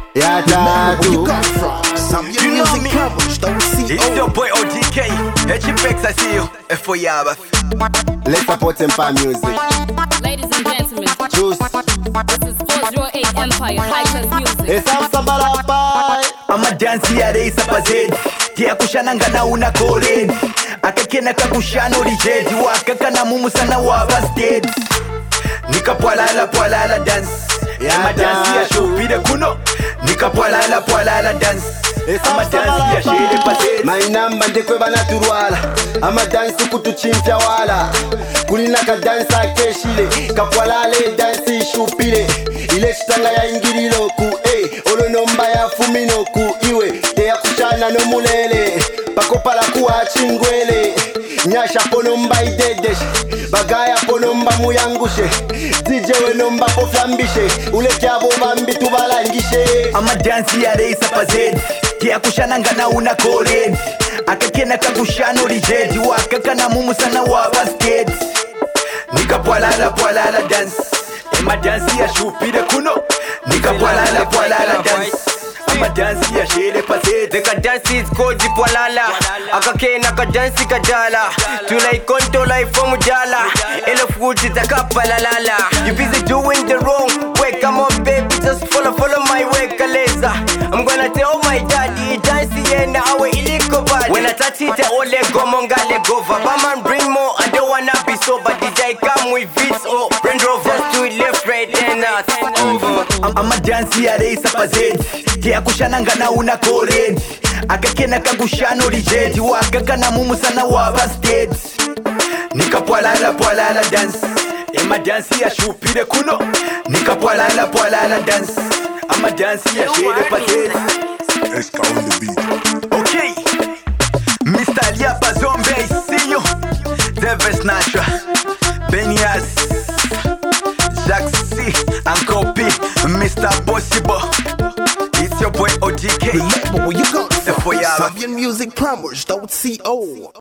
Yeah, Where you come from? Some of your music problems, don't see. It's your boy OGK. HPX, I see you. F for Yaba. Let's support Empire Music. Ladies and gentlemen, Juice. this is 408 Empire High Class Music. It's Sabala Pai. Ama dance ya reisa pazedi. Tia kushana ngana una koredi. Akakena kakushana orijedi. Wakakana mumu sana waba stage. Nika pwalala dance. Ama dance ya shupide kuno. Nika pwalala dance. Ama dance ya shele pazedi. Mainamba ndekwe banaturwala. Ama dance kutuchimpya wala. Kulina ka dance akeshile. Kapwalale dance ishupile. Ile chitanga ya ingirilo ku olo nomba ya fumino ku iwe te ya kushana no mulele pakopala kuwa chingwele nyasha ponomba idedesh bagaya ponomba muyangushe DJ we nomba poflambishe ule kyabo bambi tubalangishe ama dance ya reisa pazedi tia kushana ngana una koredi akakena kakushana orijedi wakakana mumu sana waba stage nikapwalala dance Ama dance ya shupide kuno Nika pwalala dance Ama dance ya shele pazedi Nika dance is called Pwalala Akakena ka dance kadala Tulai konto life from Mujala Elo futi takapalalala You busy doing the wrong way Come on baby just follow my way Kaleza I'm gonna tell my daddy Dance yena awe iliko bad When I touch it ole gomonga legova Baman bring more I don't wanna be sober DJ come with beats or Range Rover Just do it left right and over Ama dance ya reisa pazedi Tia kushana ngana una koredi Akakena kakushana orijedi Wakakana mumu sana waba stage Nika pwalala dance Ama dance ya shupide kuno Nika pwalala dance Ama dance ya shele pazedi Eska on the beat. Okay, Mr. Liapa Zombie, I see you. Davis Nasha, Benias, Jack C, and Copy, Mr. Possible. It's your boy OGK. Remember where you come from. F4Yaba. Some of your music problems, don't see.